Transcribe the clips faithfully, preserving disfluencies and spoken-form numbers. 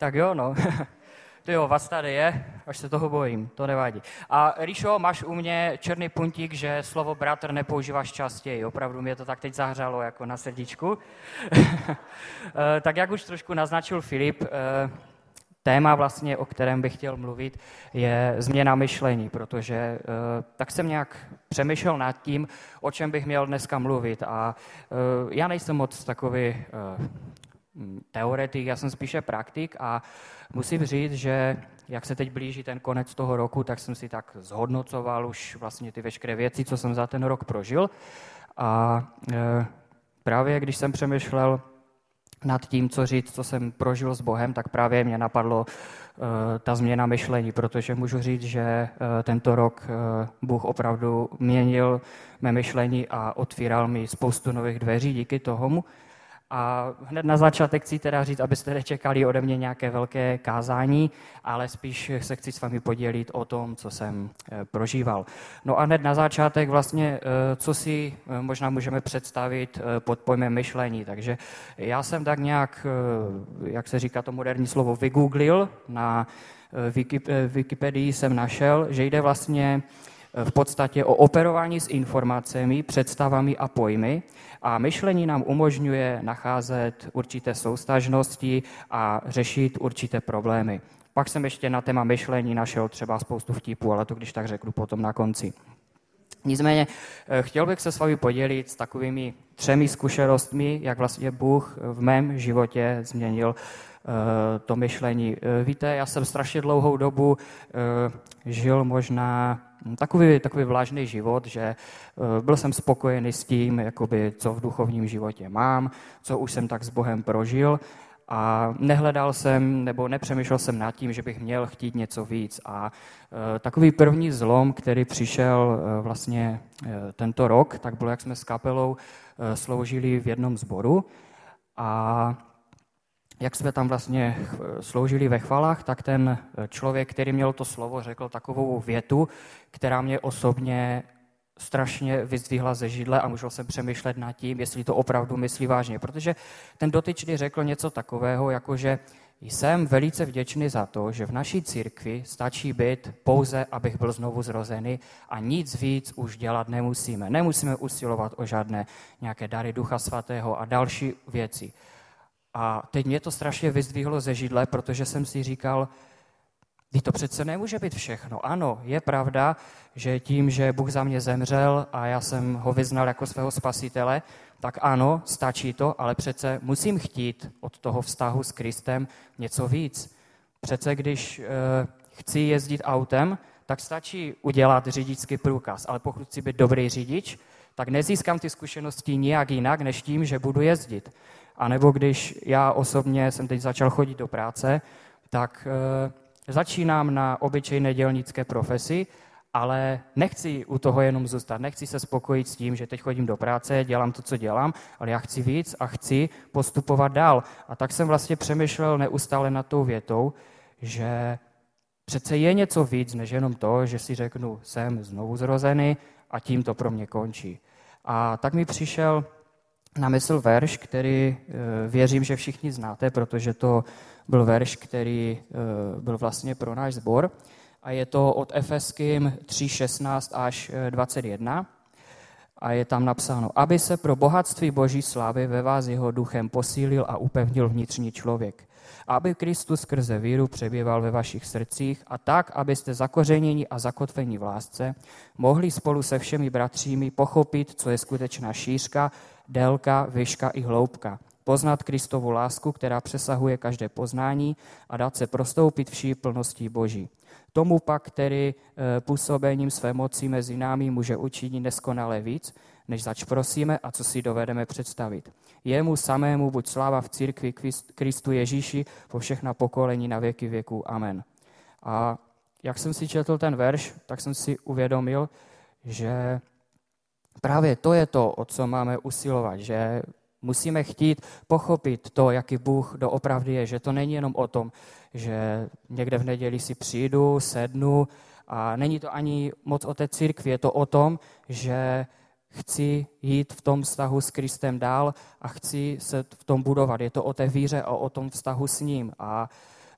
Tak jo, no. To jo, vás tady je, až se toho bojím, to nevadí. A Ríšo, máš u mě černý puntík, že slovo bratr nepoužíváš častěji. Opravdu mě to tak teď zahřálo jako na srdíčku. Tak jak už trošku naznačil Filip, téma vlastně, o kterém bych chtěl mluvit, je změna myšlení, protože tak jsem nějak přemýšlel nad tím, o čem bych měl dneska mluvit. A já nejsem moc takový teoretik, já jsem spíše praktik a musím říct, že jak se teď blíží ten konec toho roku, tak jsem si tak zhodnocoval už vlastně ty veškeré věci, co jsem za ten rok prožil. A e, právě když jsem přemýšlel nad tím, co říct, co jsem prožil s Bohem, tak právě mě napadlo e, ta změna myšlení, protože můžu říct, že e, tento rok e, Bůh opravdu měnil mé myšlení a otvíral mi spoustu nových dveří díky tomu. A hned na začátek chci teda říct, abyste nečekali ode mě nějaké velké kázání, ale spíš se chci s vámi podělit o tom, co jsem prožíval. No a hned na začátek vlastně, co si možná můžeme představit pod pojmem myšlení. Takže já jsem tak nějak, jak se říká to moderní slovo, vygooglil, na Wikipedii jsem našel, že jde vlastně v podstatě o operování s informacemi, představami a pojmy a myšlení nám umožňuje nacházet určité souvztažnosti a řešit určité problémy. Pak jsem ještě na téma myšlení našel třeba spoustu vtipů, ale to když tak řeknu potom na konci. Nicméně chtěl bych se s vámi podělit s takovými třemi zkušenostmi, jak vlastně Bůh v mém životě změnil to myšlení. Víte, já jsem strašně dlouhou dobu žil možná takový, takový vlažný život, že byl jsem spokojený s tím, jakoby, co v duchovním životě mám, co už jsem tak s Bohem prožil a nehledal jsem nebo nepřemýšlel jsem nad tím, že bych měl chtít něco víc. A takový první zlom, který přišel vlastně tento rok, tak bylo, jak jsme s kapelou sloužili v jednom sboru a jak jsme tam vlastně sloužili ve chvalách, tak ten člověk, který měl to slovo, řekl takovou větu, která mě osobně strašně vyzdvihla ze židle a můžel jsem přemýšlet nad tím, jestli to opravdu myslí vážně. Protože ten dotyčný řekl něco takového, jako že jsem velice vděčný za to, že v naší církvi stačí být pouze, abych byl znovu zrozený a nic víc už dělat nemusíme. Nemusíme usilovat o žádné nějaké dary Ducha Svatého a další věci. A teď mě to strašně vyzdvihlo ze židle, protože jsem si říkal, že to přece nemůže být všechno. Ano, je pravda, že tím, že Bůh za mě zemřel a já jsem ho vyznal jako svého spasitele, tak ano, stačí to, ale přece musím chtít od toho vztahu s Kristem něco víc. Přece když e, chci jezdit autem, tak stačí udělat řidičský průkaz, ale pokud chci být dobrý řidič, tak nezískám ty zkušenosti nijak jinak, než tím, že budu jezdit. A nebo když já osobně jsem teď začal chodit do práce, tak e, začínám na obyčejné dělnické profesi, ale nechci u toho jenom zůstat, nechci se spokojit s tím, že teď chodím do práce, dělám to, co dělám, ale já chci víc a chci postupovat dál. A tak jsem vlastně přemýšlel neustále nad tou větou, že přece je něco víc, než jenom to, že si řeknu, jsem znovu zrozený a tím to pro mě končí. A tak mi přišel na mysl verš, který věřím, že všichni znáte, protože to byl verš, který byl vlastně pro náš sbor. A je to od Efeským tři šestnáct až dvacet jedna. A je tam napsáno, aby se pro bohatství Boží slávy ve vás jeho duchem posílil a upevnil vnitřní člověk. Aby Kristus skrze víru přebýval ve vašich srdcích a tak, abyste zakořeněni a zakotveni v lásce mohli spolu se všemi bratřími pochopit, co je skutečná šířka, délka, výška i hloubka. Poznat Kristovu lásku, která přesahuje každé poznání a dát se prostoupit vší plností Boží. Tomu pak, který působením své moci mezi námi může učinit neskonale víc, než zač prosíme a co si dovedeme představit. Jemu samému buď sláva v církvi Kristu Ježíši po všechna pokolení na věky věků. Amen. A jak jsem si četl ten verš, tak jsem si uvědomil, že právě to je to, o co máme usilovat, že musíme chtít pochopit to, jaký Bůh doopravdy je, že to není jenom o tom, že někde v neděli si přijdu, sednu a není to ani moc o té církvi, je to o tom, že chci jít v tom vztahu s Kristem dál a chci se v tom budovat. Je to o té víře a o tom vztahu s ním. A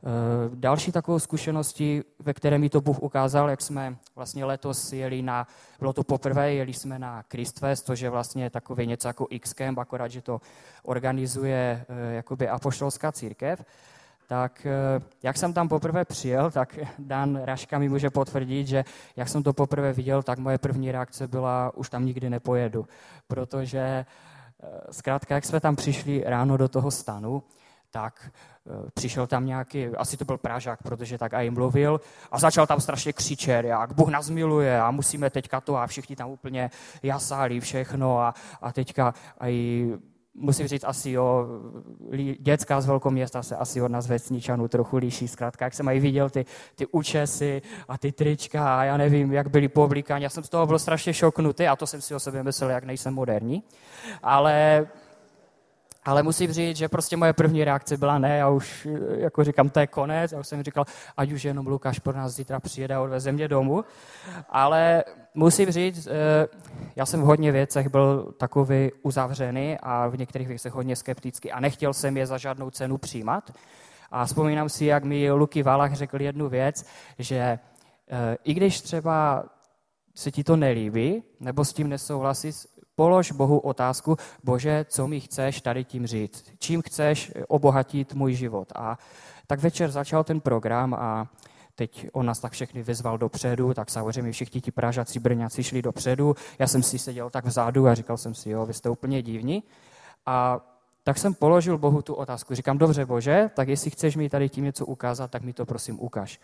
Další takovou zkušeností, ve které mi to Bůh ukázal, jak jsme vlastně letos jeli na, bylo to poprvé, jeli jsme na Christfest, což je vlastně takový něco jako X-Camp, akorát, že to organizuje jakoby apoštolská církev. Tak jak jsem tam poprvé přijel, tak Dan Raška mi může potvrdit, že jak jsem to poprvé viděl, tak moje první reakce byla, už tam nikdy nepojedu, protože zkrátka, jak jsme tam přišli ráno do toho stanu, tak přišel tam nějaký, asi to byl Pražák, protože tak aj mluvil a začal tam strašně křičet, jak Bůh nás miluje a musíme teďka to a všichni tam úplně jasáli všechno a, a teďka aj musím říct asi, jo, děcka z velkoměsta se asi od nás vesničanů trochu liší. Zkrátka, jak jsem aj viděl ty, ty účesy a ty trička a já nevím, jak byli pooblíkáni. Já jsem z toho byl strašně šoknutý a to jsem si o sobě myslel, jak nejsem moderní. Ale, ale musím říct, že prostě moje první reakce byla ne, já už jako říkám, to je konec. Já už jsem říkal, ať už jenom Lukáš pro nás zítra přijede a odveze mě domů. Ale musím říct, já jsem v hodně věcech byl takový uzavřený a v některých věcech hodně skeptický a nechtěl jsem je za žádnou cenu přijímat. A vzpomínám si, jak mi Luky Valach řekl jednu věc, že i když třeba se ti to nelíbí, nebo s tím nesouhlasíš, polož Bohu otázku, Bože, co mi chceš tady tím říct? Čím chceš obohatit můj život? A tak večer začal ten program a teď on nás tak všechny vyzval dopředu, tak samozřejmě všichni ti Pražáci, Brňáci šli dopředu. Já jsem si seděl tak vzadu a říkal jsem si, jo, vy jste úplně divní. A tak jsem položil Bohu tu otázku. Říkám, dobře Bože, tak jestli chceš mi tady tím něco ukázat, tak mi to prosím ukaž.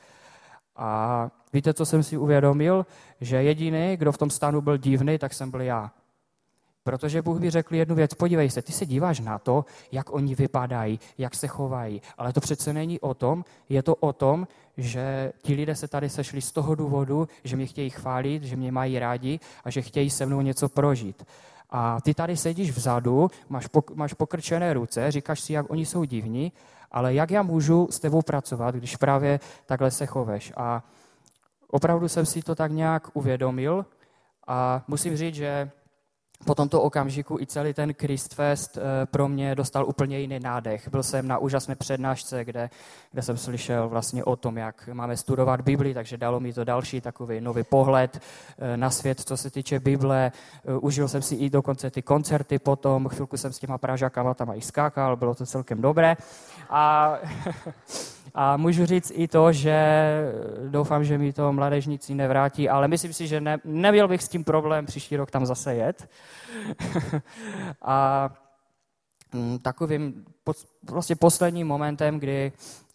A víte, co jsem si uvědomil? Že jediný, kdo v tom stanu byl divný, tak jsem byl já. Protože Bůh mi řekl jednu věc, podívej se, ty se díváš na to, jak oni vypadají, jak se chovají, ale to přece není o tom, je to o tom, že ti lidé se tady sešli z toho důvodu, že mě chtějí chválit, že mě mají rádi a že chtějí se mnou něco prožít. A ty tady sedíš vzadu, máš, pok- máš pokrčené ruce, říkáš si, jak oni jsou divní, ale jak já můžu s tebou pracovat, když právě takhle se choveš. A opravdu jsem si to tak nějak uvědomil a musím říct, že po tomto okamžiku i celý ten Christfest pro mě dostal úplně jiný nádech. Byl jsem na úžasné přednášce, kde, kde jsem slyšel vlastně o tom, jak máme studovat Bibli, takže dalo mi to další takový nový pohled na svět, co se týče Bible. Užil jsem si i dokonce ty koncerty potom, chvilku jsem s těma Pražákama tam i skákal, bylo to celkem dobré. A... A můžu říct i to, že doufám, že mi to mládežníci nevrátí, ale myslím si, že ne, neměl bych s tím problém příští rok tam zase jet. A takovým vlastně posledním momentem, kdy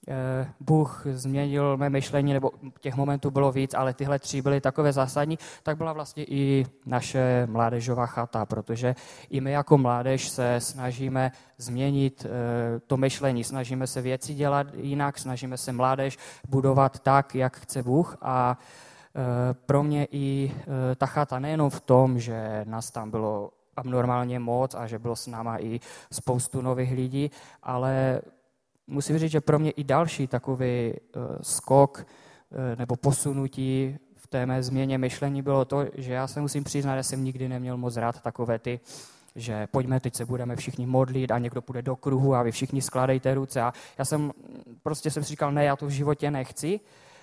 Bůh změnil mé myšlení, nebo těch momentů bylo víc, ale tyhle tři byly takové zásadní, tak byla vlastně i naše mládežová chata, protože i my jako mládež se snažíme změnit to myšlení, snažíme se věci dělat jinak, snažíme se mládež budovat tak, jak chce Bůh a pro mě i ta chata nejenom v tom, že nás tam bylo abnormálně moc a že bylo s náma i spoustu nových lidí, ale musím říct, že pro mě i další takový uh, skok uh, nebo posunutí v té mé změně myšlení bylo to, že já se musím přiznat, že jsem nikdy neměl moc rád takové ty, že pojďme, teď se budeme všichni modlit a někdo půjde do kruhu a vy všichni skládejte ruce. A já jsem prostě jsem si říkal, ne, já to v životě nechci.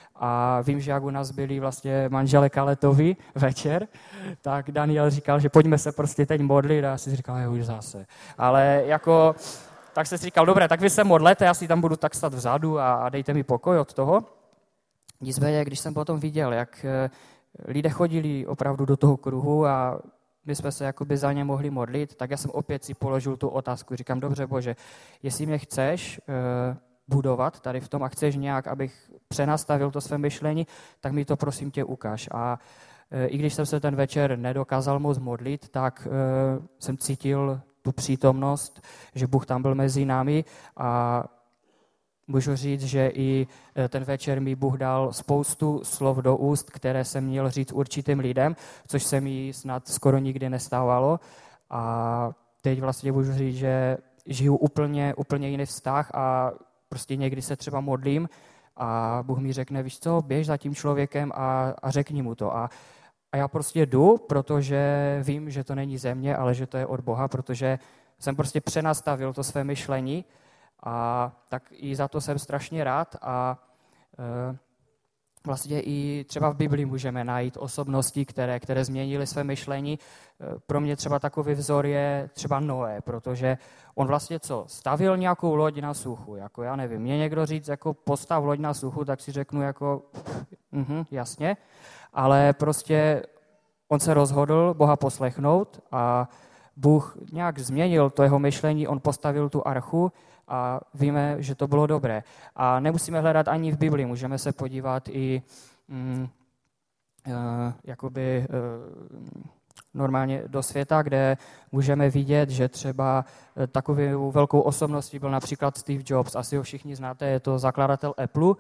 A vím, že jak u nás byli vlastně manželé Kaletovi večer, tak Daniel říkal, že pojďme se prostě teď modlit a já si říkal, jo, už zase. Ale jako... Tak jsem si říkal, dobré, tak vy se modlete, já si tam budu tak stát vzadu a, a dejte mi pokoj od toho. Nicméně, když jsem potom viděl, jak lidé chodili opravdu do toho kruhu a my jsme se jakoby za ně mohli modlit, tak já jsem opět si položil tu otázku. Říkám, dobře Bože, jestli mě chceš uh, budovat tady v tom a chceš nějak, abych přenastavil to své myšlení, tak mi to prosím tě ukáž. A uh, i když jsem se ten večer nedokázal moc modlit, tak uh, jsem cítil tu přítomnost, že Bůh tam byl mezi námi a můžu říct, že i ten večer mi Bůh dal spoustu slov do úst, které jsem měl říct určitým lidem, což se mi snad skoro nikdy nestávalo. A teď vlastně můžu říct, že žiju úplně, úplně jiný vztah a prostě někdy se třeba modlím a Bůh mi řekne, víš co, běž za tím člověkem a, a řekni mu to. A A já prostě jdu, protože vím, že to není ze mě, ale že to je od Boha, protože jsem prostě přenastavil to své myšlení A tak i za to jsem strašně rád a e, vlastně i třeba v Biblii můžeme najít osobnosti, které, které změnily své myšlení. Pro mě třeba takový vzor je třeba Noé, protože on vlastně co? Stavil nějakou loď na suchu, jako já nevím. Mě někdo říct, jako postav loď na suchu, tak si řeknu jako, uh, jasně, ale prostě on se rozhodl Boha poslechnout a Bůh nějak změnil to jeho myšlení, on postavil tu archu a víme, že to bylo dobré. A nemusíme hledat ani v Biblii, můžeme se podívat i mm, uh, jakoby uh, normálně do světa, kde můžeme vidět, že třeba takovou velkou osobností byl například Steve Jobs. Asi ho všichni znáte, je to zakladatel Apple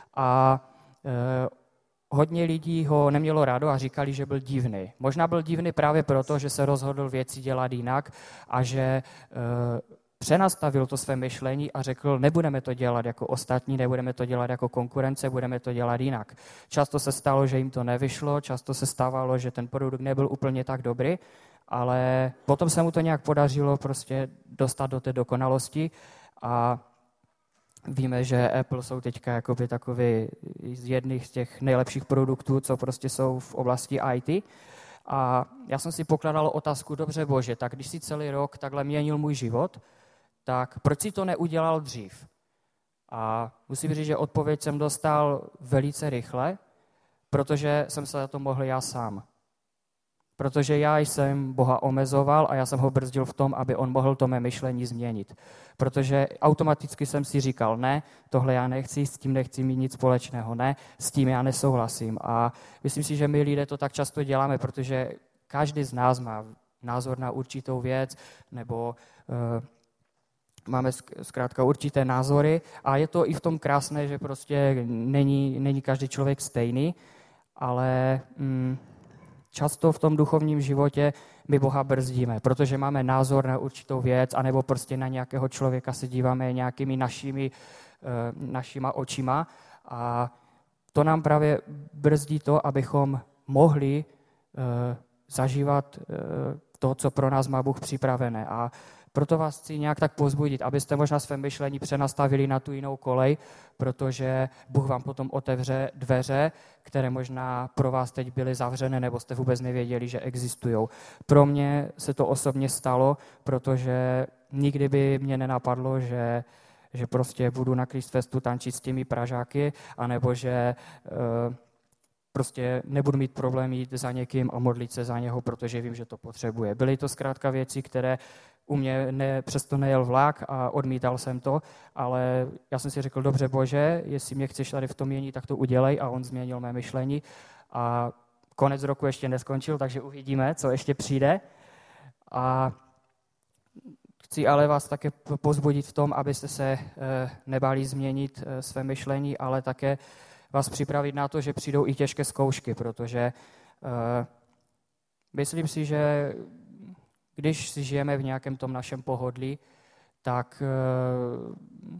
a uh, hodně lidí ho nemělo rádo a říkali, že byl divný. Možná byl divný právě proto, že se rozhodl věci dělat jinak a že uh, přenastavil to své myšlení a řekl, nebudeme to dělat jako ostatní, nebudeme to dělat jako konkurence, budeme to dělat jinak. Často se stalo, že jim to nevyšlo, často se stávalo, že ten produkt nebyl úplně tak dobrý, ale potom se mu to nějak podařilo prostě dostat do té dokonalosti a víme, že Apple jsou teďka jakoby takový z jedných z těch nejlepších produktů, co prostě jsou v oblasti í té. A já jsem si pokládal otázku, dobře Bože, tak když si celý rok takhle měnil můj život, tak proč si to neudělal dřív? A musím říct, že odpověď jsem dostal velice rychle, protože jsem se za to mohl já sám. Protože já jsem Boha omezoval a já jsem ho brzdil v tom, aby on mohl to mé myšlení změnit. Protože automaticky jsem si říkal, ne, tohle já nechci, s tím nechci mít nic společného, ne, s tím já nesouhlasím. A myslím si, že my lidé to tak často děláme, protože každý z nás má názor na určitou věc, nebo uh, máme zkrátka určité názory a je to i v tom krásné, že prostě není, není každý člověk stejný, ale mm, často v tom duchovním životě my Boha brzdíme, protože máme názor na určitou věc, anebo prostě na nějakého člověka se díváme nějakými našimi, uh, našima očima a to nám právě brzdí to, abychom mohli uh, zažívat uh, to, co pro nás má Bůh připravené. A proto vás chci nějak tak povzbudit, abyste možná své myšlení přenastavili na tu jinou kolej, protože Bůh vám potom otevře dveře, které možná pro vás teď byly zavřené, nebo jste vůbec nevěděli, že existují. Pro mě se to osobně stalo, protože nikdy by mě nenapadlo, že, že prostě budu na Christfestu tančit s těmi Pražáky, anebo že uh, prostě nebudu mít problém jít za někým a modlit se za něho, protože vím, že to potřebuje. Byly to zkrátka věci, které u mě ne, přesto nejel vlak a odmítal jsem to, ale já jsem si řekl, dobře Bože, jestli mě chceš tady v tom měnit, tak to udělej a on změnil mé myšlení. A konec roku ještě neskončil, takže uvidíme, co ještě přijde. A chci ale vás také povzbudit v tom, abyste se nebáli změnit své myšlení, ale také vás připravit na to, že přijdou i těžké zkoušky, protože uh, myslím si, že když si žijeme v nějakém tom našem pohodlí, tak uh,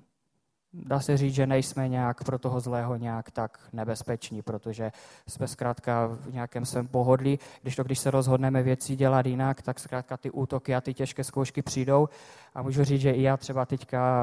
dá se říct, že nejsme nějak pro toho zlého nějak tak nebezpeční, protože jsme zkrátka v nějakém svém pohodlí. Když to, když se rozhodneme věci dělat jinak, tak zkrátka ty útoky a ty těžké zkoušky přijdou. A můžu říct, že i já třeba teďka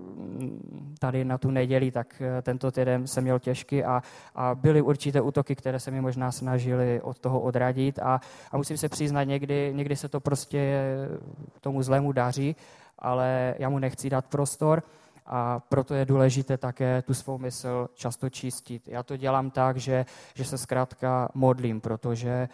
tady na tu neděli, tak tento týden jsem měl těžký a, a byly určité útoky, které se mi možná snažily od toho odradit a, a musím se přiznat, někdy, někdy se to prostě tomu zlému daří, ale já mu nechci dát prostor. A proto je důležité také tu svou mysl často čistit. Já to dělám tak, že, že se zkrátka modlím, protože e,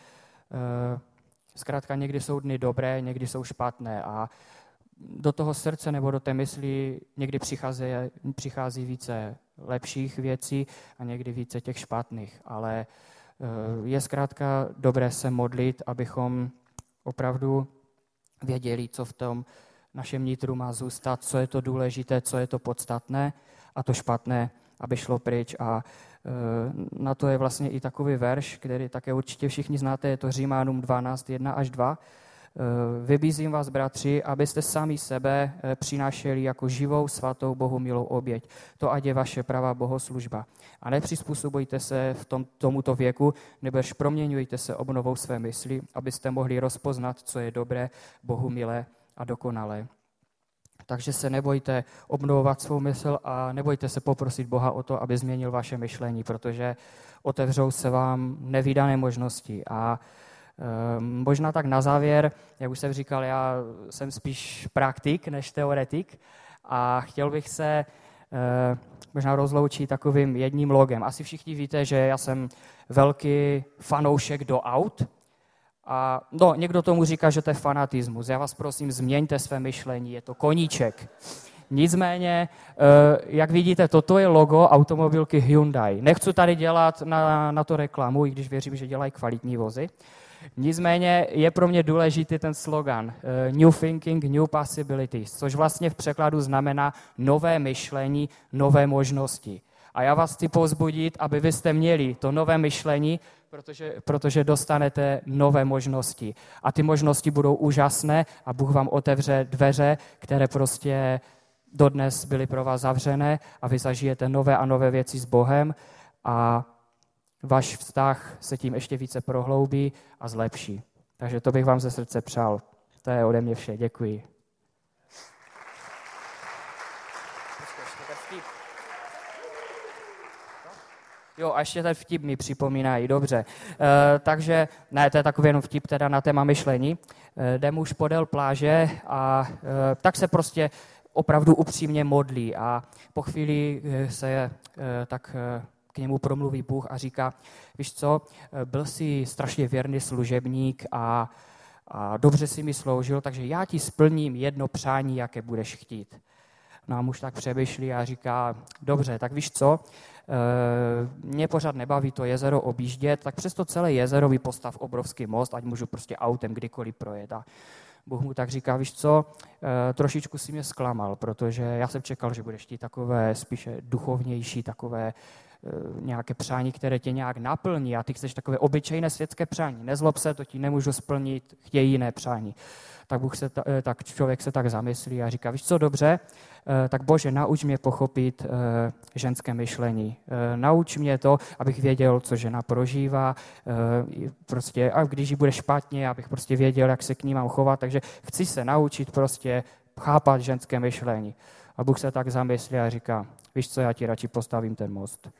zkrátka někdy jsou dny dobré, někdy jsou špatné a do toho srdce nebo do té mysli někdy přichází, přichází více lepších věcí a někdy více těch špatných. Ale e, je zkrátka dobré se modlit, abychom opravdu věděli, co v tom našem nitru má zůstat, co je to důležité, co je to podstatné a to špatné, aby šlo pryč. A e, na to je vlastně i takový verš, který také určitě všichni znáte, je to Římanům dvanáct, jedna až dva. E, Vybízím vás, bratři, abyste sami sebe přinášeli jako živou, svatou, Bohu milou oběť. To ať je vaše pravá bohoslužba. A nepřizpůsobujte se v tom, tomuto věku, nebož proměňujte se obnovou své mysli, abyste mohli rozpoznat, co je dobré, Bohu milé a dokonalé. Takže se nebojte obnovovat svou mysl a nebojte se poprosit Boha o to, aby změnil vaše myšlení, protože otevřou se vám nevídané možnosti. A e, možná tak na závěr, jak už jsem říkal, já jsem spíš praktik než teoretik a chtěl bych se e, možná rozloučit takovým jedním logem. Asi všichni víte, že já jsem velký fanoušek do aut. A no, někdo tomu říká, že to je fanatismus. Já vás prosím, změňte své myšlení, je to koníček. Nicméně, jak vidíte, toto je logo automobilky Hyundai. Nechci tady dělat na, na to reklamu, i když věřím, že dělají kvalitní vozy. Nicméně je pro mě důležitý ten slogan New Thinking, New Possibilities, což vlastně v překladu znamená nové myšlení, nové možnosti. A já vás chci povzbudit, aby vy jste měli to nové myšlení, protože, protože dostanete nové možnosti. A ty možnosti budou úžasné a Bůh vám otevře dveře, které prostě dodnes byly pro vás zavřené a vy zažijete nové a nové věci s Bohem a váš vztah se tím ještě více prohloubí a zlepší. Takže to bych vám ze srdce přál. To je ode mě vše. Děkuji. Jo, a ještě ten vtip mi připomínají, dobře. E, takže, ne, to je takový jenom vtip teda na téma myšlení. E, jde muž podél pláže a e, tak se prostě opravdu upřímně modlí a po chvíli se e, tak e, k němu promluví Bůh a říká, víš co, byl jsi strašně věrný služebník a, a dobře si mi sloužil, takže já ti splním jedno přání, jaké budeš chtít. No a muž tak přemýšlí a říká, dobře, tak víš co, e, mě pořád nebaví to jezero objíždět, tak přesto celé jezero vypostav obrovský most, ať můžu prostě autem kdykoliv projet. A Bůh mu tak říká, víš co, e, trošičku si mě zklamal, protože já jsem čekal, že budeš ti takové spíše duchovnější, takové e, nějaké přání, které tě nějak naplní a ty chceš takové obyčejné světské přání. Nezlob se, to ti nemůžu splnit, chtějí jiné přání. Tak, Bůh se, tak člověk se tak zamyslí a říká, víš co, dobře, tak Bože, nauč mě pochopit ženské myšlení. Nauč mě to, abych věděl, co žena prožívá, prostě, a když jí bude špatně, abych prostě věděl, jak se k ní mám chovat, takže chci se naučit prostě chápat ženské myšlení. A Bůh se tak zamyslí a říká, víš co, já ti radši postavím ten most.